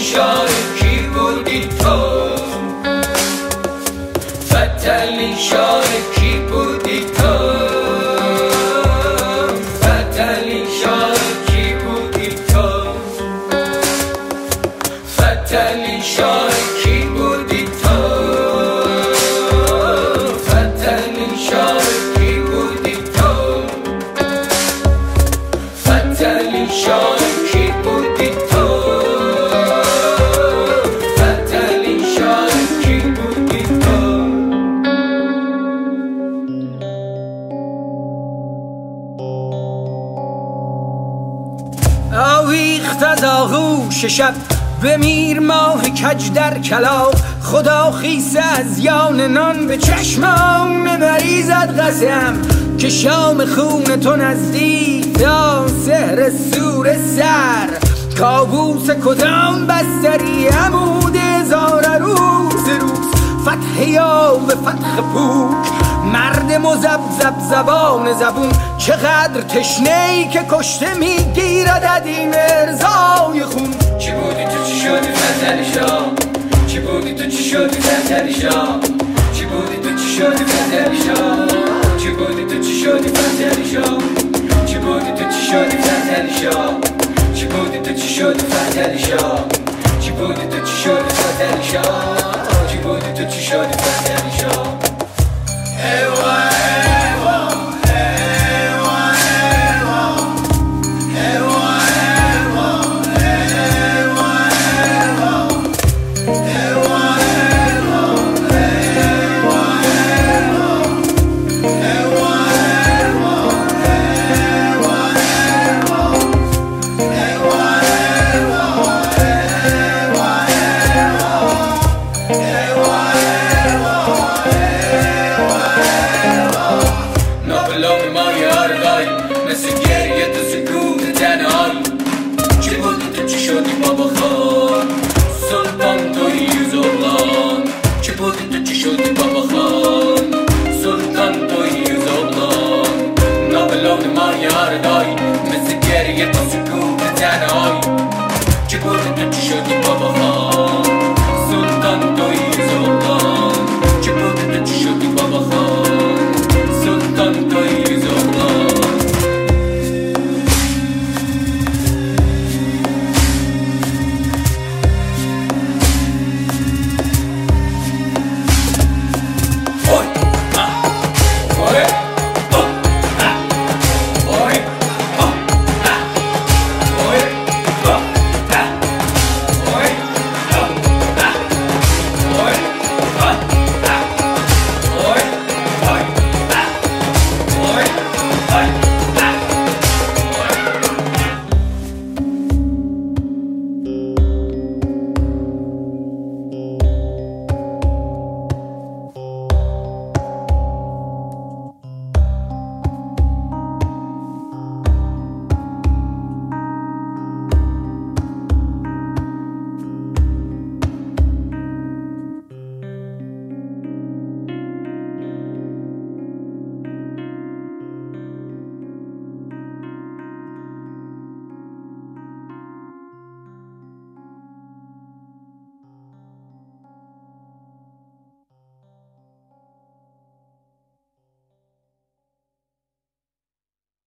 شاه کی بودی تو؟ فتلی شاه کی بودی تو؟ فتلی شاه کی بودی تو؟ فتلی شاه کی بودی تو؟ فتلی شاه کی بودی تو؟ فتلی شاه کی بودی تو؟ فتلی شاه کی بودی تو؟ آویخت از آغوش شب بمیر ماه کج در کلاغ، خدا خیسه از یان نان به چشمان مریزد قسم که شام خون تو نزدیک تا سحر سور سر. کابوس کدام بستری عمود هزار روز فتح یا به فتح پوک، مرد مزبزب زبان زبون چقدر تشنه‌ای که کشته میگیرد ادیم ارزای خون. چی بودی تو چی شدی فتلی شاه؟ چی بودی تو چی شدی فتلی شاه؟ چی بودی تو چی شدی فتلی شاه؟ چی بودی تو چی شدی فتلی شاه؟ چی بودی تو چی شدی فتلی شاه؟ چی بودی تو چی شدی فتلی شاه؟ چی بودی تو چی شدی فتلی شاه؟ چی بودی تو چی شدی